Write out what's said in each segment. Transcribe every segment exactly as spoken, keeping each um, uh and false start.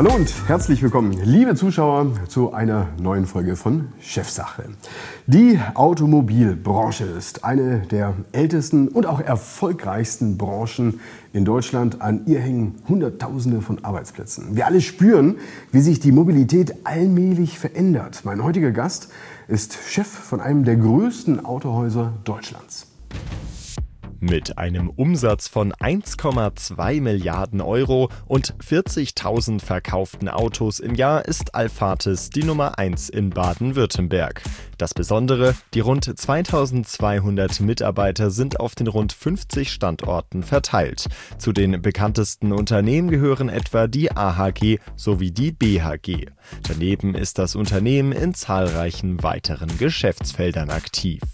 Hallo und herzlich willkommen, liebe Zuschauer, zu einer neuen Folge von Chefsache. Die Automobilbranche ist eine der ältesten und auch erfolgreichsten Branchen in Deutschland. An ihr hängen Hunderttausende von Arbeitsplätzen. Wir alle spüren, wie sich die Mobilität allmählich verändert. Mein heutiger Gast ist Chef von einem der größten Autohäuser Deutschlands. Mit einem Umsatz von eins Komma zwei Milliarden Euro und vierzigtausend verkauften Autos im Jahr ist Alphatis die Nummer eins in Baden-Württemberg. Das Besondere, die rund zweitausendzweihundert Mitarbeiter sind auf den rund fünfzig Standorten verteilt. Zu den bekanntesten Unternehmen gehören etwa die A H G sowie die B H G. Daneben ist das Unternehmen in zahlreichen weiteren Geschäftsfeldern aktiv.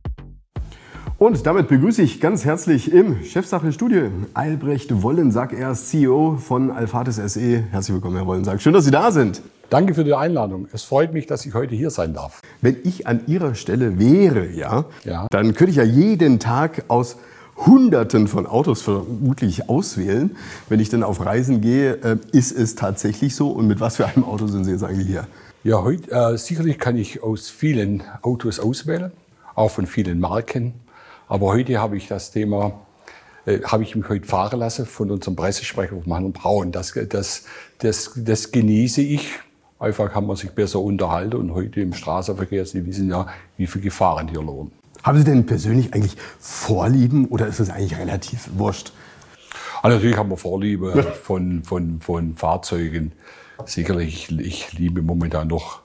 Und damit begrüße ich ganz herzlich im Chefsache-Studio Albrecht Wollensack. Er ist C E O von Alphatis S E. Herzlich willkommen, Herr Wollensack. Schön, dass Sie da sind. Danke für die Einladung. Es freut mich, dass ich heute hier sein darf. Wenn ich an Ihrer Stelle wäre, ja, Ja. dann könnte ich ja jeden Tag aus Hunderten von Autos vermutlich auswählen. Wenn ich dann auf Reisen gehe, ist es tatsächlich so? Und mit was für einem Auto sind Sie jetzt eigentlich hier? Ja, heute, äh, sicherlich kann ich aus vielen Autos auswählen, auch von vielen Marken. Aber heute habe ich das Thema, äh, habe ich mich heute fahren lassen von unserem Pressesprecher von Herrn Braun. Das, das, das, das genieße ich. Einfach kann man sich besser unterhalten. Und heute im Straßenverkehr, Sie wissen ja, wie viele Gefahren hier lauern. Haben Sie denn persönlich eigentlich Vorlieben oder ist es eigentlich relativ wurscht? Also natürlich haben wir Vorliebe von, von, von Fahrzeugen. Sicherlich, ich, ich liebe momentan noch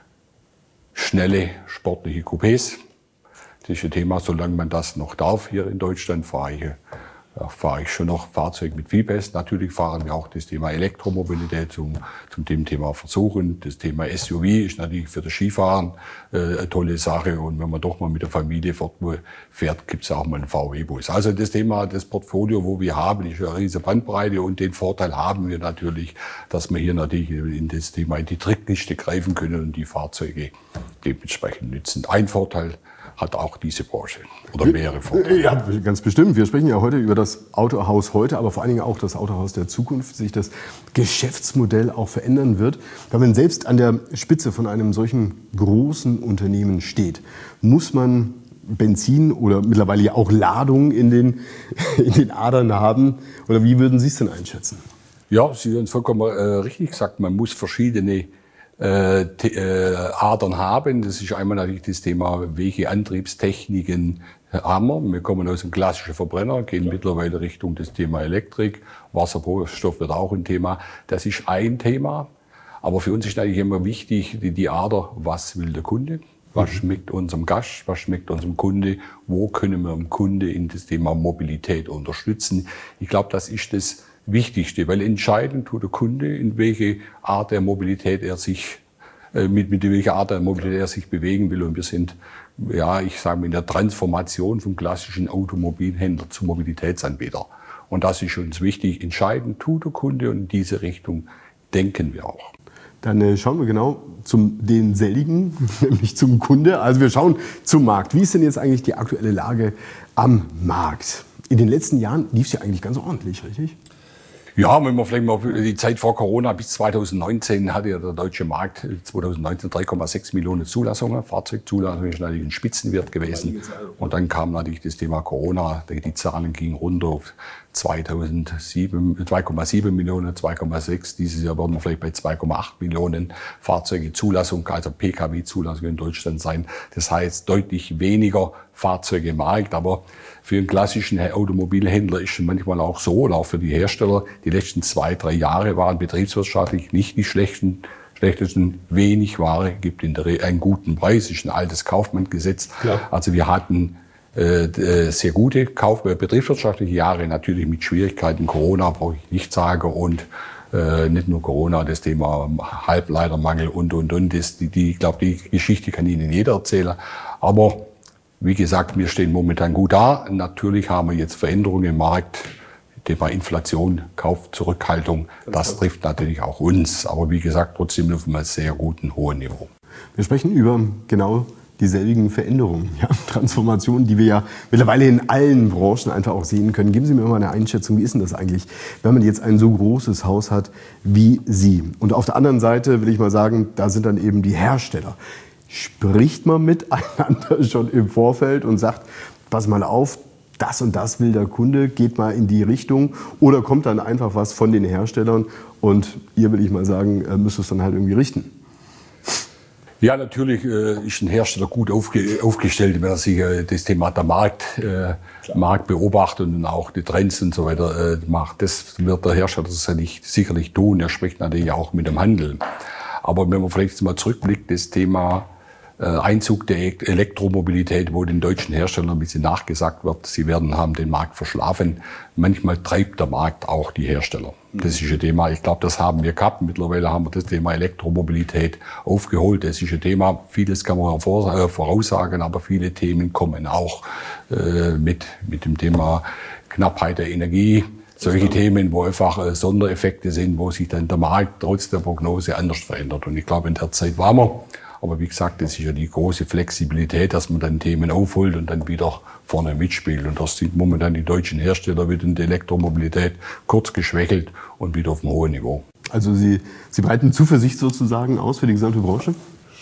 schnelle, sportliche Coupés. Das ist ein Thema, solange man das noch darf hier in Deutschland, fahre ich, ja, fahre ich schon noch Fahrzeuge mit V P A S. Natürlich fahren wir auch das Thema Elektromobilität zum, zum dem Thema Versuchen. Das Thema S U V ist natürlich für das Skifahren äh, eine tolle Sache. Und wenn man doch mal mit der Familie fortfährt, gibt es auch mal einen V W-Bus. Also das Thema, das Portfolio, wo wir haben, ist eine riesige Bandbreite. Und den Vorteil haben wir natürlich, dass wir hier natürlich in das Thema in die Trickkiste greifen können und die Fahrzeuge dementsprechend nützen. Ein Vorteil hat auch diese Branche oder mehrere Vorteile. Ja, ganz bestimmt. Wir sprechen ja heute über das Autohaus heute, aber vor allen Dingen auch das Autohaus der Zukunft, sich das Geschäftsmodell auch verändern wird. Wenn man selbst an der Spitze von einem solchen großen Unternehmen steht, muss man Benzin oder mittlerweile ja auch Ladung in den, in den Adern haben? Oder wie würden Sie es denn einschätzen? Ja, Sie haben es vollkommen äh, richtig gesagt. Man muss verschiedene Äh, äh, Adern haben. Das ist einmal natürlich das Thema, welche Antriebstechniken haben wir. Wir kommen aus dem klassischen Verbrenner, gehen ja. mittlerweile Richtung das Thema Elektrik. Wasserstoff wird auch ein Thema. Das ist ein Thema. Aber für uns ist eigentlich immer wichtig, die, die Ader, was will der Kunde? Was schmeckt unserem Gast? Was schmeckt unserem Kunde? Wo können wir dem Kunde in das Thema Mobilität unterstützen? Ich glaube, das ist das Wichtigste, weil entscheidend tut der Kunde, in welche Art der Mobilität er sich, äh, mit, mit welcher Art der Mobilität er sich bewegen will. Und wir sind, ja, ich sage mal, in der Transformation vom klassischen Automobilhändler zum Mobilitätsanbieter. Und das ist uns wichtig. Entscheidend tut der Kunde und in diese Richtung denken wir auch. Dann äh, schauen wir genau zum denselbigen, nämlich zum Kunde. Also wir schauen zum Markt. Wie ist denn jetzt eigentlich die aktuelle Lage am Markt? In den letzten Jahren lief es ja eigentlich ganz ordentlich, richtig? Ja, wenn man vielleicht mal die Zeit vor Corona bis zweitausendneunzehn hatte ja der deutsche Markt zweitausendneunzehn drei Komma sechs Millionen Zulassungen. Fahrzeugzulassungen ist natürlich ein Spitzenwert gewesen. Und dann kam natürlich das Thema Corona. Die Zahlen gingen runter auf zweitausendsieben, zwei Komma sieben Millionen, zwei Komma sechs. Dieses Jahr werden wir vielleicht bei zwei Komma acht Millionen Fahrzeuge Zulassung, also P K W-Zulassung in Deutschland sein. Das heißt deutlich weniger Fahrzeuge im Markt. Aber für einen klassischen Automobilhändler ist es manchmal auch so, oder auch für die Hersteller, die letzten zwei, drei Jahre waren betriebswirtschaftlich nicht die schlechten, schlechtesten. Wenig Ware gibt in der Re- einen guten Preis, ist ein altes Kaufmann-Gesetz. Ja. Also wir hatten äh, sehr gute Kauf- äh, betriebswirtschaftliche Jahre, natürlich mit Schwierigkeiten. Corona brauche ich nicht sagen und äh, nicht nur Corona, das Thema Halbleitermangel und, und, und. Das, die, die, ich glaube, die Geschichte kann Ihnen jeder erzählen. Aber wie gesagt, wir stehen momentan gut da. Natürlich haben wir jetzt Veränderungen im Markt. Thema Inflation, Kaufzurückhaltung, das trifft natürlich auch uns. Aber wie gesagt, trotzdem auf einem sehr guten, hohen Niveau. Wir sprechen über genau dieselbigen Veränderungen, ja, Transformationen, die wir ja mittlerweile in allen Branchen einfach auch sehen können. Geben Sie mir mal eine Einschätzung, wie ist denn das eigentlich, wenn man jetzt ein so großes Haus hat wie Sie? Und auf der anderen Seite will ich mal sagen, da sind dann eben die Hersteller. Spricht man miteinander schon im Vorfeld und sagt, pass mal auf, das und das will der Kunde, geht mal in die Richtung, oder kommt dann einfach was von den Herstellern und ihr, will ich mal sagen, müsst es dann halt irgendwie richten? Ja, natürlich äh, ist ein Hersteller gut aufge aufgestellt, wenn er sich äh, das Thema der Markt, äh, Markt beobachtet und auch die Trends und so weiter äh, macht. Das wird der Hersteller sicherlich, sicherlich tun. Er spricht natürlich auch mit dem Handel. Aber wenn man vielleicht mal zurückblickt, das Thema äh, Einzug der Elektromobilität, wo den deutschen Herstellern ein bisschen nachgesagt wird, sie werden haben den Markt verschlafen. Manchmal treibt der Markt auch die Hersteller. Das ist ein Thema, ich glaube, das haben wir gehabt. Mittlerweile haben wir das Thema Elektromobilität aufgeholt. Das ist ein Thema, vieles kann man voraussagen, aber viele Themen kommen auch äh, mit, mit dem Thema Knappheit der Energie. Solche Themen, wo einfach äh, Sondereffekte sind, wo sich dann der Markt trotz der Prognose anders verändert. Und ich glaube, in der Zeit waren wir. Aber wie gesagt, das ist ja die große Flexibilität, dass man dann Themen aufholt und dann wieder vorne mitspielt. Und das sind momentan die deutschen Hersteller wieder in der Elektromobilität kurz geschwächelt und wieder auf einem hohen Niveau. Also Sie, Sie breiten Zuversicht sozusagen aus für die gesamte Branche?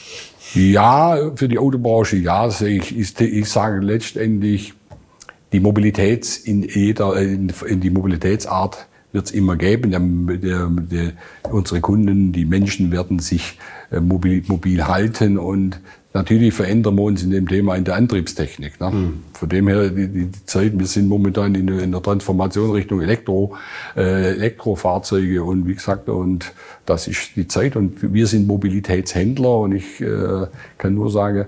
Ja, für die Autobranche ja. Ich, ich, ich sage letztendlich, die Mobilitäts in jeder, in, in die Mobilitätsart wird es immer geben. Der, der, der, unsere Kunden, die Menschen werden sich äh, mobil, mobil halten und natürlich verändern wir uns in dem Thema in der Antriebstechnik. Ne? Mhm. Von dem her, die, die Zeit, wir sind momentan in, in der Transformation Richtung Elektro, äh, Elektrofahrzeuge und wie gesagt, und das ist die Zeit und wir sind Mobilitätshändler und ich äh, kann nur sagen,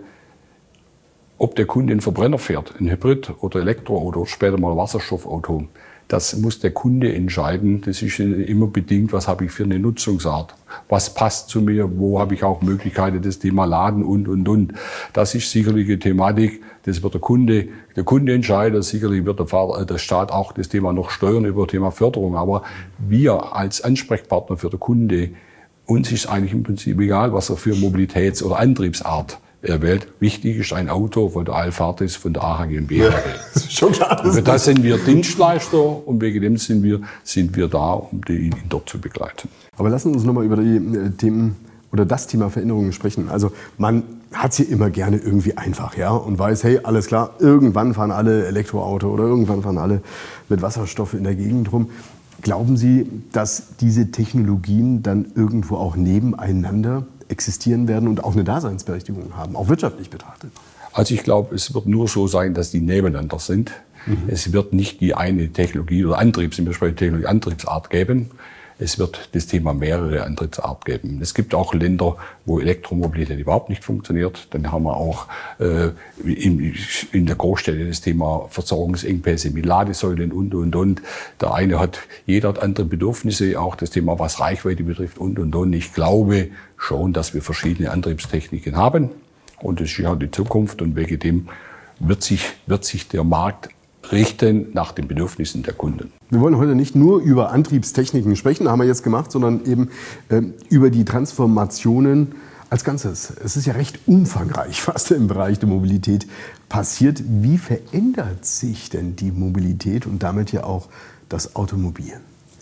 ob der Kunde einen Verbrenner fährt, ein Hybrid oder Elektroauto oder später mal Wasserstoffauto, das muss der Kunde entscheiden. Das ist immer bedingt, was habe ich für eine Nutzungsart. Was passt zu mir, wo habe ich auch Möglichkeiten, das Thema Laden und, und, und. Das ist sicherlich eine Thematik, das wird der Kunde, der Kunde entscheiden. Sicherlich wird der, Vater, der Staat auch das Thema noch steuern über das Thema Förderung. Aber wir als Ansprechpartner für den Kunde, uns ist eigentlich im Prinzip egal, was er für Mobilitäts- oder Antriebsart er wählt. Wichtig ist ein Auto von der Alphatis, von der A H GmbH. Ja, schon klar. Für das sind wir Dienstleister und wegen dem sind wir, sind wir da, um ihn dort zu begleiten. Aber lassen Sie uns nochmal über die Themen oder das Thema Veränderungen sprechen. Also man hat sie immer gerne irgendwie einfach, ja, und weiß, hey, alles klar, irgendwann fahren alle Elektroauto oder irgendwann fahren alle mit Wasserstoff in der Gegend rum. Glauben Sie, dass diese Technologien dann irgendwo auch nebeneinander existieren werden und auch eine Daseinsberechtigung haben, auch wirtschaftlich betrachtet? Also ich glaube, es wird nur so sein, dass die nebeneinander sind. Mhm. Es wird nicht die eine Technologie oder Antriebs, im Beispiel Technologie, Antriebsart geben. Es wird das Thema mehrere Antriebsarten geben. Es gibt auch Länder, wo Elektromobilität überhaupt nicht funktioniert. Dann haben wir auch äh, in, in der Großstädte das Thema Versorgungsengpässe mit Ladesäulen und, und, und. Der eine hat, jeder hat andere Bedürfnisse, auch das Thema, was Reichweite betrifft und, und, und. Ich glaube schon, dass wir verschiedene Antriebstechniken haben. Und das ist ja die Zukunft. Und wegen dem wird sich, wird sich der Markt richten nach den Bedürfnissen der Kunden. Wir wollen heute nicht nur über Antriebstechniken sprechen, haben wir jetzt gemacht, sondern eben äh, über die Transformationen als Ganzes. Es ist ja recht umfangreich, was im Bereich der Mobilität passiert. Wie verändert sich denn die Mobilität und damit ja auch das Automobil?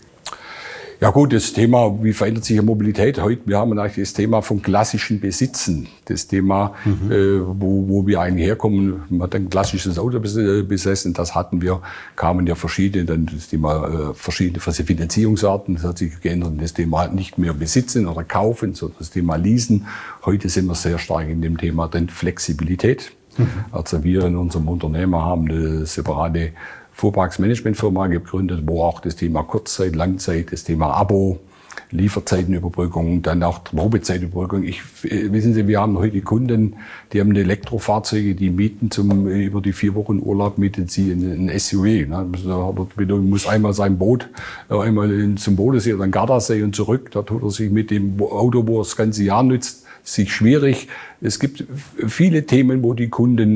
Ja gut, das Thema, wie verändert sich die Mobilität heute? Wir haben eigentlich das Thema vom klassischen Besitzen. Das Thema, mhm. äh, wo, wo wir eigentlich herkommen. Man hat ein klassisches Auto besessen, das hatten wir, kamen ja verschiedene, dann das Thema, äh, verschiedene Finanzierungsarten, das hat sich geändert. Das Thema nicht mehr besitzen oder kaufen, sondern das Thema leasen. Heute sind wir sehr stark in dem Thema dann Flexibilität. Mhm. Also wir in unserem Unternehmen haben eine separate Fuhrparksmanagementfirma gegründet, wo auch das Thema Kurzzeit, Langzeit, das Thema Abo, Lieferzeitenüberbrückung, dann auch Probezeitüberbrückung. Ich, wissen Sie, wir haben heute Kunden, die haben Elektrofahrzeuge, die mieten zum, über die vier Wochen Urlaub mieten sie ein S U V. Ne? Man muss einmal sein Boot, einmal zum Bodensee oder den Gardasee und zurück. Da tut er sich mit dem Auto, wo er das ganze Jahr nützt, sich schwierig. Es gibt viele Themen, wo die Kunden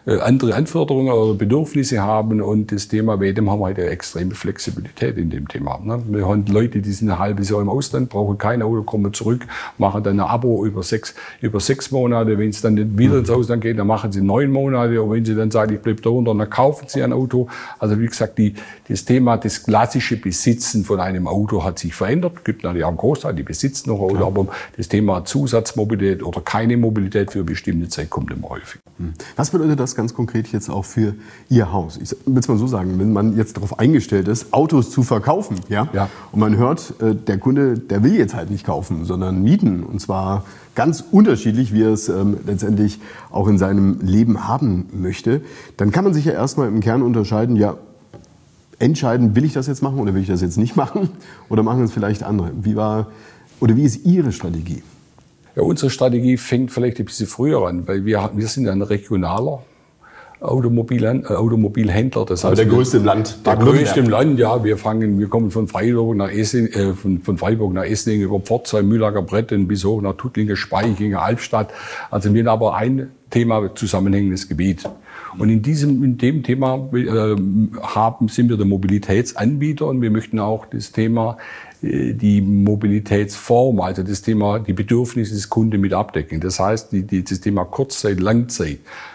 äh, andere Anforderungen oder Bedürfnisse haben. Und das Thema, bei dem haben wir heute eine extreme Flexibilität in dem Thema. Ne? Wir haben Leute, die sind ein halbes Jahr im Ausland, brauchen kein Auto, kommen zurück, machen dann ein Abo über sechs, über sechs Monate. Wenn es dann nicht wieder ins Ausland geht, dann machen sie neun Monate. Und wenn sie dann sagen, ich bleibe da runter, dann kaufen sie ein Auto. Also wie gesagt, die, das Thema, das klassische Besitzen von einem Auto hat sich verändert. Es gibt natürlich auch einen Großteil, die besitzen noch Auto, ja. aber das Thema Zusatzmobilität oder keine Mobilität für eine bestimmte Zeit kommt immer häufig. Was bedeutet das ganz konkret jetzt auch für Ihr Haus? Ich will es mal so sagen, wenn man jetzt darauf eingestellt ist, Autos zu verkaufen, ja, ja. und man hört, der Kunde, der will jetzt halt nicht kaufen, sondern mieten, und zwar ganz unterschiedlich, wie er es ähm, letztendlich auch in seinem Leben haben möchte, dann kann man sich ja erstmal im Kern unterscheiden, ja, entscheiden, will ich das jetzt machen oder will ich das jetzt nicht machen oder machen es vielleicht andere? Wie war oder wie ist Ihre Strategie? Ja, unsere Strategie fängt vielleicht ein bisschen früher an, weil wir, wir sind ein regionaler Automobil, äh, Automobilhändler. Das heißt, der wir, größte im Land. Der größte im Land, ja. Wir fangen, wir kommen von Freiburg nach Esslingen, äh, von, von Freiburg nach Esslingen über Pforzheim, Mühlacker Bretten bis hoch nach Tuttlingen, Speichingen, Albstadt. Also wir haben aber ein Thema, zusammenhängendes Gebiet. Und in diesem, in dem Thema äh, haben, sind wir der Mobilitätsanbieter und wir möchten auch das Thema, äh, die Mobilitätsform, also das Thema, die Bedürfnisse des Kunden mit abdecken. Das heißt, die, die, das Thema Kurzzeit, Langzeit.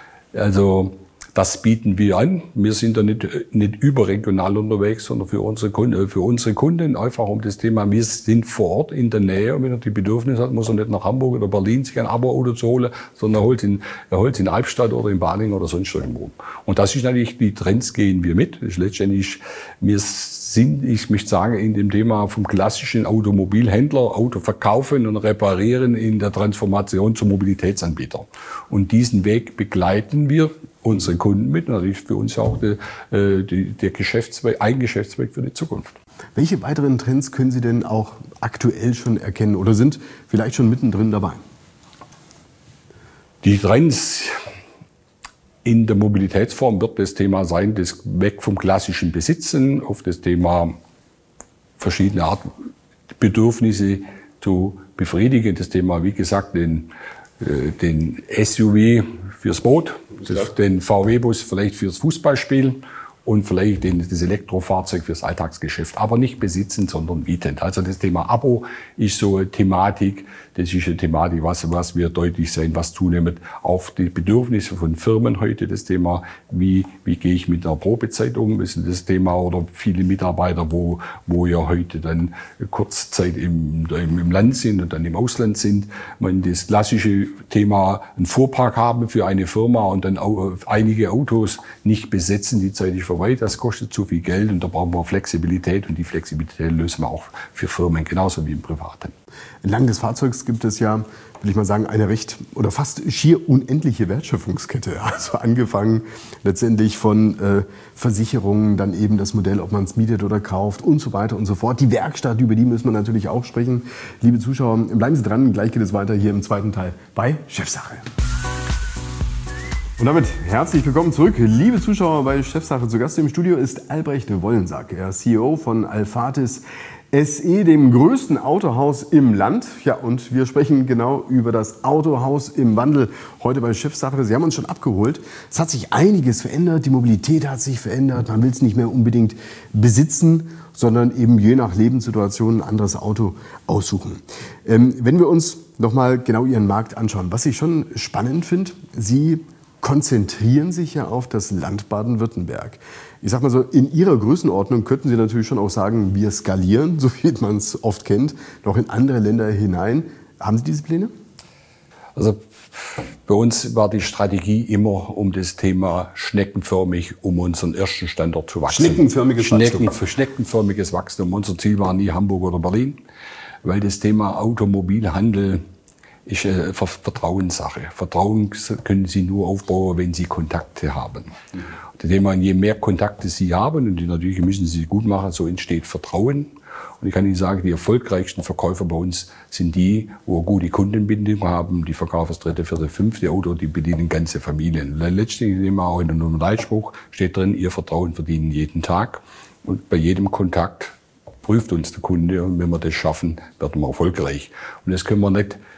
Also, das bieten wir an. Wir sind da nicht, nicht überregional unterwegs, sondern für unsere Kunden, für unsere Kunden einfach um das Thema, wir sind vor Ort in der Nähe. Und wenn er die Bedürfnisse hat, muss er nicht nach Hamburg oder Berlin sich ein Abo-Auto zu holen, sondern er holt in, er holt in Albstadt oder in Balingen oder sonst irgendwo. Und das ist natürlich, die Trends gehen wir mit. Das ist letztendlich, wir sind, ich möchte sagen, in dem Thema vom klassischen Automobilhändler, Auto verkaufen und reparieren in der Transformation zum Mobilitätsanbieter. Und diesen Weg begleiten wir unsere Kunden mit. Natürlich für uns auch der, der, der Geschäftszweig, ein Geschäftszweig für die Zukunft. Welche weiteren Trends können Sie denn auch aktuell schon erkennen oder sind vielleicht schon mittendrin dabei? Die Trends in der Mobilitätsform wird das Thema sein, das weg vom klassischen Besitzen auf das Thema verschiedene Art Bedürfnisse zu befriedigen. Das Thema, wie gesagt, den, den S U V fürs Boot, das, den V W-Bus vielleicht fürs Fußballspiel und vielleicht den, das Elektrofahrzeug fürs Alltagsgeschäft. Aber nicht besitzen, sondern mieten. Also das Thema Abo ist so eine Thematik. Das ist eine Thematik, was, was wir deutlich sehen, was zunehmend auf die Bedürfnisse von Firmen heute. Das Thema, wie, wie gehe ich mit einer Probezeit um, ist das Thema. Oder viele Mitarbeiter, wo, wo ja heute dann Kurzzeit im, im, im Land sind und dann im Ausland sind. Man das klassische Thema, einen Fuhrpark haben für eine Firma und dann auch einige Autos nicht besetzen, die Zeit ist vorbei. Das kostet zu viel Geld und da brauchen wir Flexibilität und die Flexibilität lösen wir auch für Firmen genauso wie im Privaten. Entlang des Fahrzeugs gibt es ja, will ich mal sagen, eine recht oder fast schier unendliche Wertschöpfungskette. Also angefangen letztendlich von äh, Versicherungen, dann eben das Modell, ob man es mietet oder kauft und so weiter und so fort. Die Werkstatt, über die müssen wir natürlich auch sprechen. Liebe Zuschauer, bleiben Sie dran, gleich geht es weiter hier im zweiten Teil bei Chefsache. Und damit herzlich willkommen zurück, liebe Zuschauer bei Chefsache. Zu Gast im Studio ist Albrecht Wollensack, er ist C E O von Alphatis S E, dem größten Autohaus im Land. Ja, und wir sprechen genau über das Autohaus im Wandel heute bei Chefsache. Sie haben uns schon abgeholt. Es hat sich einiges verändert, die Mobilität hat sich verändert. Man will es nicht mehr unbedingt besitzen, sondern eben je nach Lebenssituation ein anderes Auto aussuchen. Ähm, wenn wir uns nochmal genau Ihren Markt anschauen, was ich schon spannend finde, Sie konzentrieren sich ja auf das Land Baden-Württemberg. Ich sag mal so, in Ihrer Größenordnung könnten Sie natürlich schon auch sagen, wir skalieren, so wie man es oft kennt, noch in andere Länder hinein. Haben Sie diese Pläne? Also bei uns war die Strategie immer um das Thema schneckenförmig, um unseren ersten Standort zu wachsen. Schneckenförmiges Schnecken, Wachstum. Schneckenförmiges Wachstum. Unser Ziel war nie Hamburg oder Berlin, weil das Thema Automobilhandel ist eine Vertrauenssache. Vertrauen können Sie nur aufbauen, wenn Sie Kontakte haben. Mhm. Das Thema, je mehr Kontakte Sie haben, und die natürlich müssen Sie gut machen, so entsteht Vertrauen. Und ich kann Ihnen sagen, die erfolgreichsten Verkäufer bei uns sind die, wo gute Kundenbindung haben. Die verkaufen das dritte, vierte, fünfte Auto, die bedienen ganze Familien. Letztendlich immer auch in einem Leitspruch steht drin, Ihr Vertrauen verdienen jeden Tag. Und bei jedem Kontakt prüft uns der Kunde. Und wenn wir das schaffen, werden wir erfolgreich. Und das können wir nicht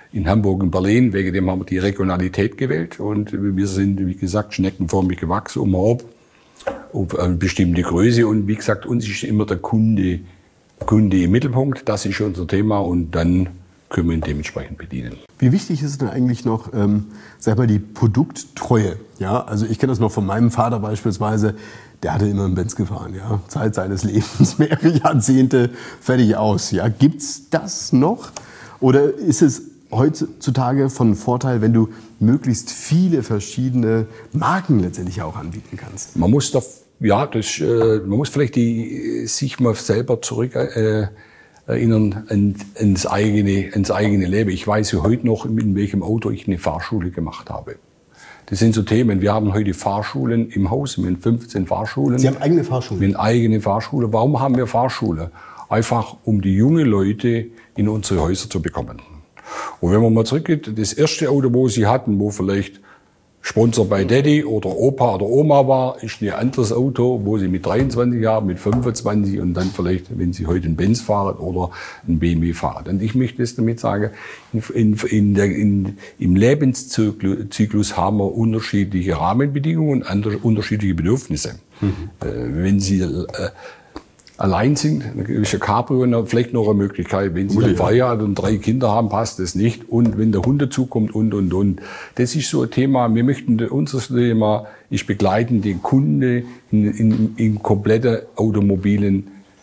in Hamburg und Berlin. Wegen dem haben wir die Regionalität gewählt. Und wir sind, wie gesagt, schneckenförmig gewachsen, um auf eine bestimmte Größe. Und wie gesagt, uns ist immer der Kunde, Kunde im Mittelpunkt. Das ist unser Thema. Und dann können wir ihn dementsprechend bedienen. Wie wichtig ist denn eigentlich noch, ähm, sag mal, die Produkttreue? Ja, also ich kenne das noch von meinem Vater beispielsweise. Der hatte immer einen Benz gefahren, ja, Zeit seines Lebens, mehrere Jahrzehnte, fertig aus. Ja, gibt's das noch? Oder ist es heutzutage von Vorteil, wenn du möglichst viele verschiedene Marken letztendlich auch anbieten kannst? Man muss da, ja, das, äh, man muss vielleicht die, sich mal selber zurück äh, erinnern an, ans eigene, ans eigene Leben. Ich weiß ja heute noch, in welchem Auto ich eine Fahrschule gemacht habe. Das sind so Themen. Wir haben heute Fahrschulen im Haus. Wir haben fünfzehn Fahrschulen. Sie haben eigene Fahrschulen? Wir haben eigene Fahrschule. Warum haben wir Fahrschule? Einfach, um die jungen Leute in unsere Häuser zu bekommen. Und wenn man mal zurückgeht, das erste Auto, wo Sie hatten, wo vielleicht Sponsor bei Daddy oder Opa oder Oma war, ist ein anderes Auto, wo Sie mit dreiundzwanzig haben, mit fünfundzwanzig und dann vielleicht, wenn Sie heute einen Benz fahren oder einen B M W fahren. Und ich möchte das damit sagen, in, in der, in, im Lebenszyklus haben wir unterschiedliche Rahmenbedingungen und andere, unterschiedliche Bedürfnisse. Mhm. Äh, wenn Sie äh, allein sind, dann ist ein Cabrio vielleicht noch eine Möglichkeit. Wenn Sie dann verheiratet und drei Kinder haben, passt das nicht. Und wenn der Hund dazukommt und, und, und. Das ist so ein Thema. Wir möchten, unser Thema ist begleiten den Kunde in, in, in komplette automobilen,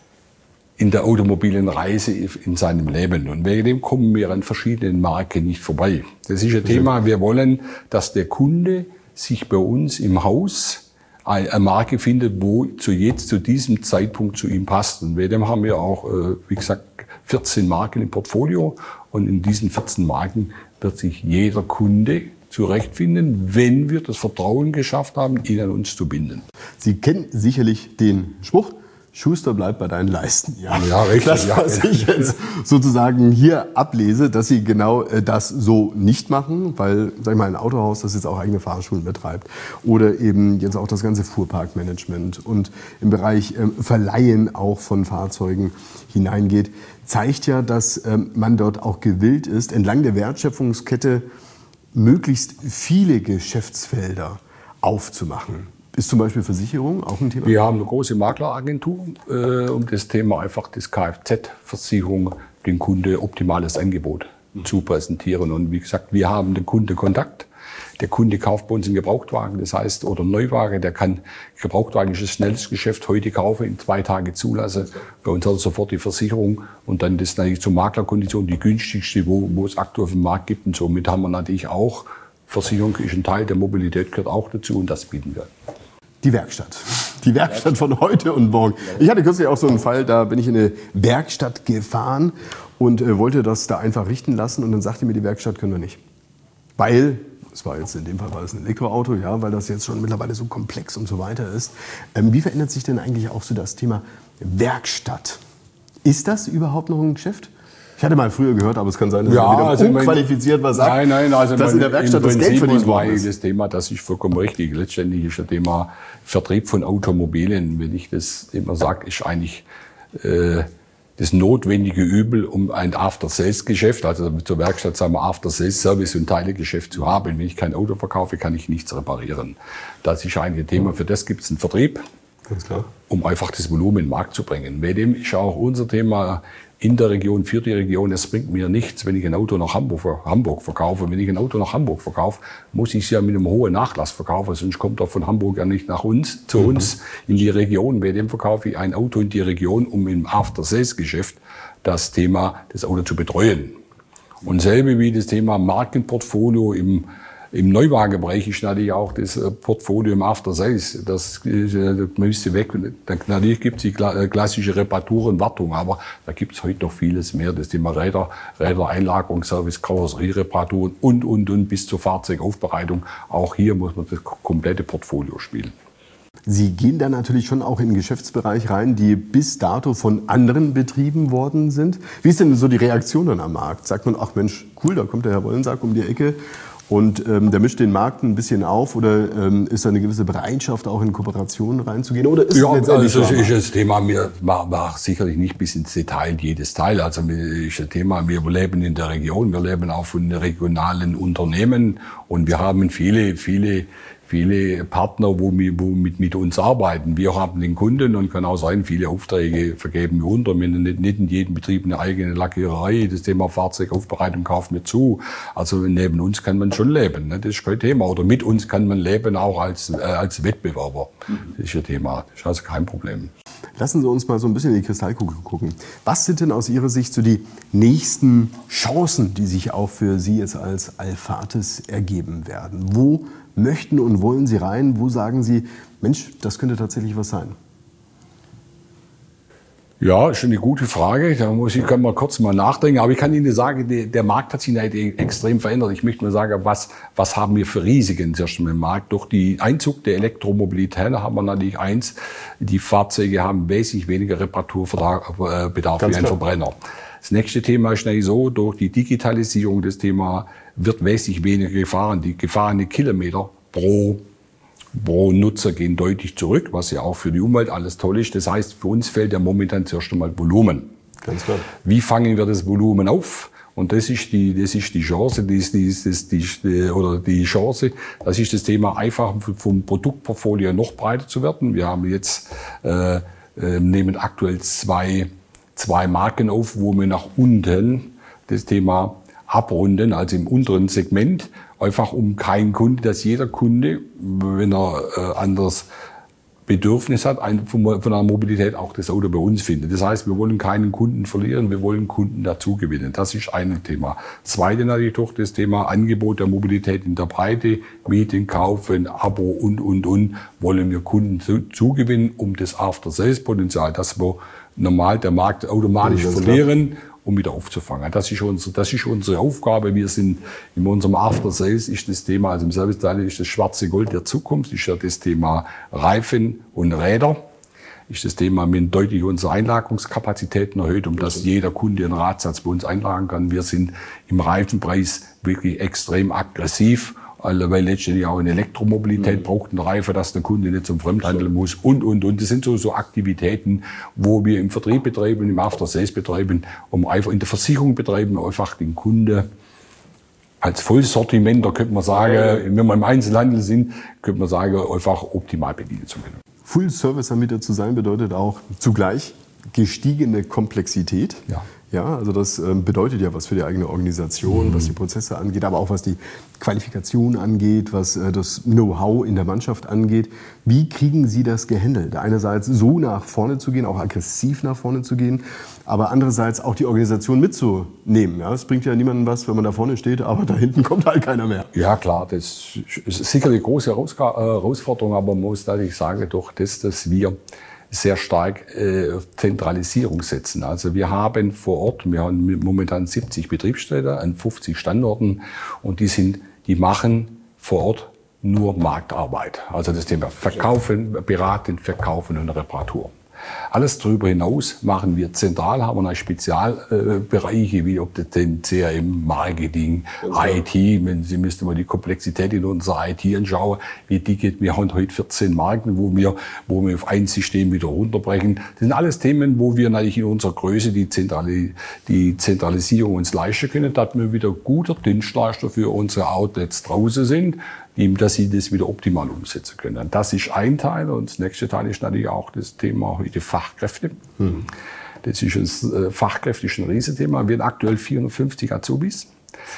in der automobilen Reise in seinem Leben. Und wegen dem kommen wir an verschiedenen Marken nicht vorbei. Das ist ein Thema. Wir wollen, dass der Kunde sich bei uns im Haus eine Marke findet, wo zu jetzt, zu diesem Zeitpunkt zu ihm passt. Und bei dem haben wir auch, wie gesagt, vierzehn Marken im Portfolio. Und in diesen vierzehn Marken wird sich jeder Kunde zurechtfinden, wenn wir das Vertrauen geschafft haben, ihn an uns zu binden. Sie kennen sicherlich den Spruch: Schuster, bleib bei deinen Leisten. Ja, ja, richtig. Das, was ja. ich jetzt sozusagen hier ablese, dass Sie genau das so nicht machen, weil, sag ich mal, ein Autohaus, das jetzt auch eigene Fahrschulen betreibt oder eben jetzt auch das ganze Fuhrparkmanagement und im Bereich ähm, Verleihen auch von Fahrzeugen hineingeht, zeigt ja, dass ähm, man dort auch gewillt ist, entlang der Wertschöpfungskette möglichst viele Geschäftsfelder aufzumachen. Ist zum Beispiel Versicherung auch ein Thema? Wir haben eine große Makleragentur, äh, um das Thema einfach das Kfz-Versicherung dem Kunde optimales Angebot mhm. zu präsentieren. Und wie gesagt, wir haben den Kundenkontakt. Der Kunde kauft bei uns einen Gebrauchtwagen, das heißt, oder einen Neuwagen, der kann, Gebrauchtwagen ist das schnellste Geschäft, heute kaufen, in zwei Tage zulassen. Bei uns hat er sofort die Versicherung und dann das natürlich zur Maklerkondition, die günstigste, wo, wo es aktuell auf dem Markt gibt. Und somit haben wir natürlich auch, Versicherung ist ein Teil der Mobilität, gehört auch dazu und das bieten wir. Die Werkstatt. Die Werkstatt von heute und morgen. Ich hatte kürzlich auch so einen Fall, da bin ich in eine Werkstatt gefahren und äh, wollte das da einfach richten lassen und dann sagte mir die Werkstatt, können wir nicht. Weil, es war jetzt in dem Fall war es ein Elektroauto, ja, weil das jetzt schon mittlerweile so komplex und so weiter ist. Ähm, wie verändert sich denn eigentlich auch so das Thema Werkstatt? Ist das überhaupt noch ein Geschäft? Ich hatte mal früher gehört, aber es kann sein, dass ja, er wieder also unqualifiziert was sagt, nein, nein, also dass in der Werkstatt das Geld verdient worden ist. Das Thema, das ist vollkommen richtig. Letztendlich ist das Thema Vertrieb von Automobilen, wenn ich das immer sage, ist eigentlich äh, das notwendige Übel, um ein After-Sales-Geschäft, also zur Werkstatt sagen wir After-Sales-Service und Teilegeschäft zu haben. Wenn ich kein Auto verkaufe, kann ich nichts reparieren. Das ist eigentlich ein Thema. Für das gibt es einen Vertrieb, ganz klar, um einfach das Volumen in den Markt zu bringen. Bei dem ist auch unser Thema in der Region, für die Region. Es bringt mir nichts, wenn ich ein Auto nach Hamburg, Hamburg verkaufe. Wenn ich ein Auto nach Hamburg verkaufe, muss ich es ja mit einem hohen Nachlass verkaufen. Sonst kommt er von Hamburg ja nicht nach uns, zu uns in die Region. Bei dem verkaufe ich ein Auto in die Region, um im After-Sales-Geschäft das Thema, das Auto zu betreuen. Und selbe wie das Thema Markenportfolio im Im Neuwagenbereich ist natürlich auch das Portfolio im After Sales. Das müsste weg. Natürlich gibt es die klassische Reparatur und Wartung, aber da gibt es heute noch vieles mehr. Das Thema Räder, Rädereinlagerungsservice, Karosseriereparaturen und, und, und bis zur Fahrzeugaufbereitung. Auch hier muss man das komplette Portfolio spielen. Sie gehen dann natürlich schon auch in den Geschäftsbereich rein, die bis dato von anderen betrieben worden sind. Wie ist denn so die Reaktion dann am Markt? Sagt man, ach Mensch, cool, da kommt der Herr Wollensack um die Ecke Und ähm, der mischt den Markt ein bisschen auf oder ähm, ist da eine gewisse Bereitschaft, auch in Kooperationen reinzugehen? Oder ist ja, es letztendlich also ist das Thema, wir machen sicherlich nicht bis ins Detail jedes Teil. Also ist das Thema, wir leben in der Region, wir leben auch von regionalen Unternehmen und wir haben viele, viele viele Partner, wo, wir, wo mit, mit uns arbeiten. Wir haben den Kunden und kann auch sein, viele Aufträge vergeben wir unter. Wir haben nicht, nicht in jedem Betrieb eine eigene Lackiererei. Das Thema Fahrzeugaufbereitung kaufen wir zu. Also neben uns kann man schon leben. Ne? Das ist kein Thema. Oder mit uns kann man leben, auch als, äh, als Wettbewerber. Das ist ein Thema. Das ist also kein Problem. Lassen Sie uns mal so ein bisschen in die Kristallkugel gucken. Was sind denn aus Ihrer Sicht so die nächsten Chancen, die sich auch für Sie jetzt als Alphatis ergeben werden? Wo möchten und wollen Sie rein? Wo sagen Sie, Mensch, das könnte tatsächlich was sein? Ja, ist eine gute Frage. Da muss ich kann mal kurz mal nachdenken. Aber ich kann Ihnen sagen, der, der Markt hat sich halt extrem verändert. Ich möchte mal sagen, was, was haben wir für Risiken zuerst im Markt? Durch den Einzug der Elektromobilität haben wir natürlich eins, die Fahrzeuge haben wesentlich weniger Reparaturbedarf wie ein Verbrenner. Das nächste Thema ist natürlich so, durch die Digitalisierung des Thema wird wesentlich weniger gefahren. Die gefahrenen Kilometer pro, pro Nutzer gehen deutlich zurück, was ja auch für die Umwelt alles toll ist. Das heißt, für uns fällt ja momentan zuerst einmal Volumen. Ganz klar. Wie fangen wir das Volumen auf? Und das ist die, das ist die Chance, die, die, die, die, oder die Chance, das ist das Thema, einfach vom Produktportfolio noch breiter zu werden. Wir haben jetzt, äh, nehmen aktuell zwei, zwei Marken auf, wo wir nach unten das Thema abrunden, also im unteren Segment, einfach um keinen Kunde, dass jeder Kunde, wenn er äh, anderes Bedürfnis hat, ein, von, von einer Mobilität auch das Auto bei uns findet. Das heißt, wir wollen keinen Kunden verlieren, wir wollen Kunden dazu gewinnen. Das ist ein Thema. Zweite natürlich doch das Thema Angebot der Mobilität in der Breite, Mieten, Kaufen, Abo und, und, und, wollen wir Kunden zu, zugewinnen, um das After-Sales-Potenzial, das wir normal der Markt automatisch ja, verlieren, klar, um wieder aufzufangen. Das ist unsere, das ist unsere Aufgabe. Wir sind in unserem After Sales ist das Thema, also im Serviceteil ist das schwarze Gold der Zukunft, ist ja das Thema Reifen und Räder. Ist das Thema, wir haben deutlich unsere Einlagerungskapazitäten erhöht, um dass jeder Kunde einen Radsatz bei uns einlagern kann. Wir sind im Reifenpreis wirklich extrem aggressiv, weil letztendlich auch eine Elektromobilität mhm. braucht einen Reifen, dass der Kunde nicht zum Fremdhandel muss und, und, und. Das sind so, so Aktivitäten, wo wir im Vertrieb betreiben, im After-Sales betreiben, um einfach in der Versicherung betreiben, einfach den Kunde als Vollsortiment, da könnte man sagen, wenn wir im Einzelhandel sind, könnte man sagen, einfach optimal bedienen zu können. Full-Service-Anbieter zu sein bedeutet auch zugleich gestiegene Komplexität. Ja. Ja, also das ähm, bedeutet ja was für die eigene Organisation, mhm. was die Prozesse angeht, aber auch was die Qualifikation angeht, was äh, das Know-how in der Mannschaft angeht. Wie kriegen Sie das gehandelt? Einerseits so nach vorne zu gehen, auch aggressiv nach vorne zu gehen, aber andererseits auch die Organisation mitzunehmen. Ja, es bringt ja niemandem was, wenn man da vorne steht, aber da hinten kommt halt keiner mehr. Ja klar, das ist sicher eine große Herausforderung, aber man muss natürlich sagen, durch das, dass wir sehr stark äh, auf Zentralisierung setzen. Also wir haben vor Ort, wir haben momentan siebzig Betriebsstätte an fünfzig Standorten und die sind, die machen vor Ort nur Marktarbeit. Also das Thema Verkaufen, Beraten, Verkaufen und Reparatur. Alles darüber hinaus machen wir zentral, haben wir Spezialbereiche, äh, wie ob das denn C R M, Marketing, I T. Wenn Sie müssten mal die Komplexität in unserer I T anschauen, wie die geht. Wir haben heute vierzehn Marken, wo wir, wo wir auf ein System wieder runterbrechen. Das sind alles Themen, wo wir natürlich in unserer Größe die, Zentrali die Zentralisierung uns leisten können, dass wir wieder guter Dienstleister für unsere Outlets draußen sind, dass sie das wieder optimal umsetzen können. Das ist ein Teil und das nächste Teil ist natürlich auch das Thema heute Fachkräfte. Hm. Das ist ein Fachkräfte ist ein Riesenthema. Wir haben aktuell vierhundertfünfzig Azubis.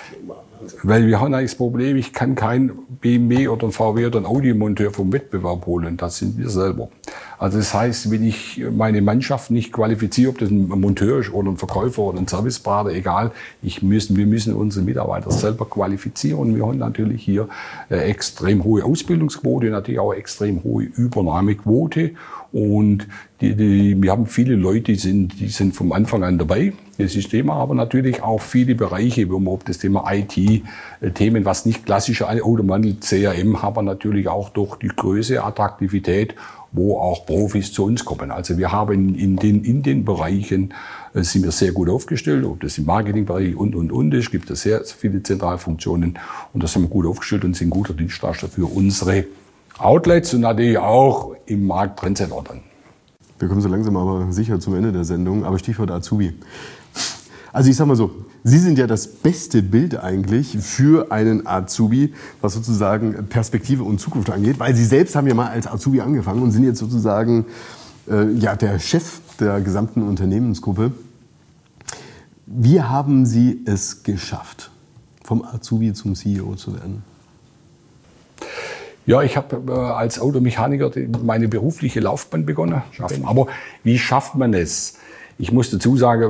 Weil wir haben eigentlich das Problem, ich kann keinen B M W oder einen V W oder einen Audi-Monteur vom Wettbewerb holen. Das sind wir selber. Also das heißt, wenn ich meine Mannschaft nicht qualifiziere, ob das ein Monteur ist oder ein Verkäufer oder ein Serviceberater, egal, ich müssen, wir müssen unsere Mitarbeiter selber qualifizieren. Und wir haben natürlich hier äh, extrem hohe Ausbildungsquote, natürlich auch extrem hohe Übernahmequote. Und die, die, wir haben viele Leute, die sind, die sind vom Anfang an dabei. Das ist Thema, aber natürlich auch viele Bereiche, wo man ob das Thema I T, äh, Themen, was nicht klassische Autohandel, C R M, haben wir natürlich auch durch die Größe, Attraktivität wo auch Profis zu uns kommen. Also wir haben in den, in den Bereichen, äh, sind wir sehr gut aufgestellt, ob das im Marketingbereich und, und, und ist, gibt es sehr viele Zentralfunktionen und da sind wir gut aufgestellt und sind guter Dienstleister für unsere Outlets und natürlich auch im Markt Trendsetter dann. Wir kommen so langsam aber sicher zum Ende der Sendung, aber Stichwort Azubi. Also ich sag mal so, Sie sind ja das beste Bild eigentlich für einen Azubi, was sozusagen Perspektive und Zukunft angeht, weil Sie selbst haben ja mal als Azubi angefangen und sind jetzt sozusagen äh, ja, der Chef der gesamten Unternehmensgruppe. Wie haben Sie es geschafft, vom Azubi zum C E O zu werden? Ja, ich habe äh, als Automechaniker meine berufliche Laufbahn begonnen. Aber wie schafft man es? Ich muss dazu sagen,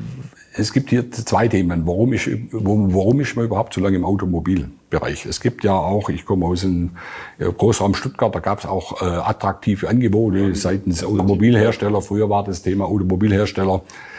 es gibt hier zwei Themen. Warum ist, warum ist man überhaupt so lange im Automobilbereich? Es gibt ja auch, ich komme aus dem Großraum Stuttgart, da gab es auch äh, attraktive Angebote seitens Automobilhersteller. Früher war das Thema Automobilhersteller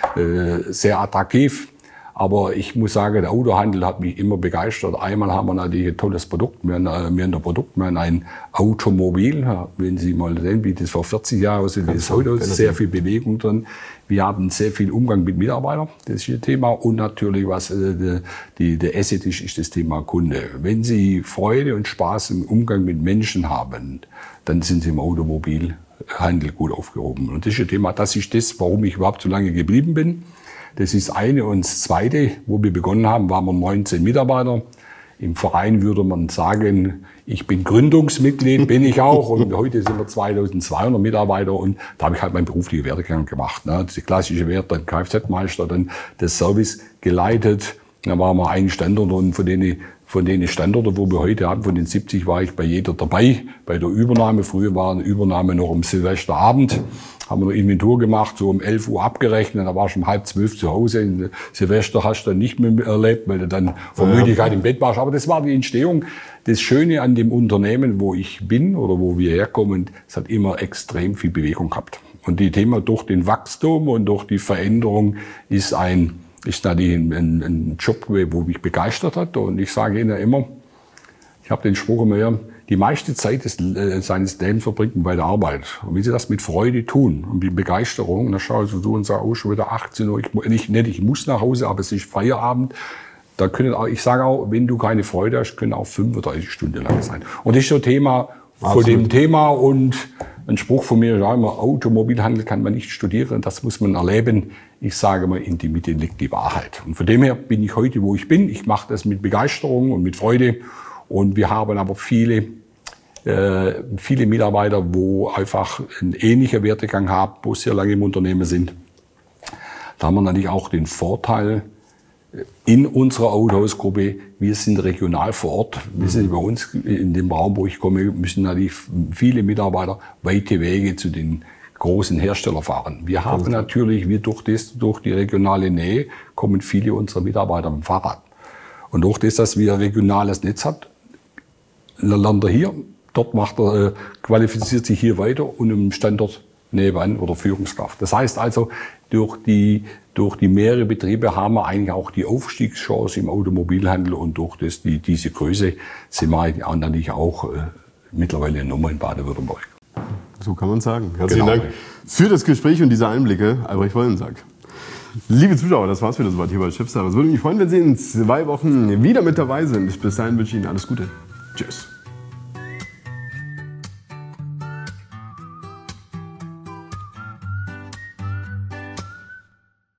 äh, sehr attraktiv. Aber ich muss sagen, der Autohandel hat mich immer begeistert. Einmal haben wir natürlich ein tolles Produkt. Wir haben, wir haben ein Produkt, wir haben ein Automobil. Wenn Sie mal sehen, wie das vor vierzig Jahren aussieht, wie das heute aussieht, sehr viel Bewegung drin. Wir haben sehr viel Umgang mit Mitarbeitern, das ist Ihr Thema. Und natürlich, was äh, die, der Asset ist, ist das Thema Kunde. Wenn Sie Freude und Spaß im Umgang mit Menschen haben, dann sind Sie im Automobilhandel gut aufgehoben. Und das ist Ihr Thema. Das ist das, warum ich überhaupt so lange geblieben bin. Das ist eine. Und das Zweite, wo wir begonnen haben, waren wir neunzehn Mitarbeiter. Im Verein würde man sagen, ich bin Gründungsmitglied, bin ich auch. Und heute sind wir zweitausendzweihundert Mitarbeiter. Und da habe ich halt meinen beruflichen Werdegang gemacht. Ne? Die klassische Wert, dann Kfz-Meister, dann das Service geleitet. Da waren wir ein Standort und von denen, von denen Standorte, wo wir heute haben, von den siebzig war ich bei jeder dabei. Bei der Übernahme, früher war eine Übernahme noch am Silvesterabend. Haben wir eine Inventur gemacht, so um elf Uhr abgerechnet, da war schon um halb zwölf zu Hause. Silvester hast du dann nicht mehr erlebt, weil du dann vor Müdigkeit im Bett warst. Aber das war die Entstehung. Das Schöne an dem Unternehmen, wo ich bin oder wo wir herkommen, es hat immer extrem viel Bewegung gehabt. Und die Thema durch den Wachstum und durch die Veränderung ist ein, ist natürlich ein, ein, ein Job, wo mich begeistert hat. Und ich sage Ihnen immer, ich habe den Spruch immer, die meiste Zeit des, äh, seines Lebens verbringt man bei der Arbeit. Und wenn Sie das mit Freude tun und mit Begeisterung, dann schauen Sie so und sagen, oh, schon wieder achtzehn Uhr, ich, nicht, nicht, ich muss nach Hause, aber es ist Feierabend. Da können auch, ich sage auch, wenn du keine Freude hast, können auch fünfunddreißig Stunden lang sein. Und das ist so ein Thema von dem Thema und ein Spruch von mir, ja, immer, Automobilhandel kann man nicht studieren, das muss man erleben. Ich sage mal, in die Mitte liegt die Wahrheit. Und von dem her bin ich heute, wo ich bin. Ich mache das mit Begeisterung und mit Freude. Und wir haben aber viele, äh, viele Mitarbeiter, wo einfach ein ähnlicher Werdegang haben, wo sehr lange im Unternehmen sind. Da haben wir natürlich auch den Vorteil in unserer Autohausgruppe, wir sind regional vor Ort. Wir sind bei uns in dem Raum, wo ich komme, müssen natürlich viele Mitarbeiter weite Wege zu den großen Herstellern fahren. Wir haben natürlich, wir durch das, durch die regionale Nähe, kommen viele unserer Mitarbeiter mit dem Fahrrad. Und durch das, dass wir ein regionales Netz haben, lernt er hier, dort macht er, äh, qualifiziert sich hier weiter und im Standort nebenan oder Führungskraft. Das heißt also, durch die, durch die mehrere Betriebe haben wir eigentlich auch die Aufstiegschance im Automobilhandel und durch das, die, diese Größe sind wir natürlich auch äh, mittlerweile eine Nummer in Baden-Württemberg. So kann man sagen. Herzlichen Genau. Dank für das Gespräch und diese Einblicke, Albrecht Wollensack. Liebe Zuschauer, das war's wieder soweit hier bei Chefsache. Es würde mich freuen, wenn Sie in zwei Wochen wieder mit dabei sind. Bis dahin wünsche ich Ihnen alles Gute. Tschüss.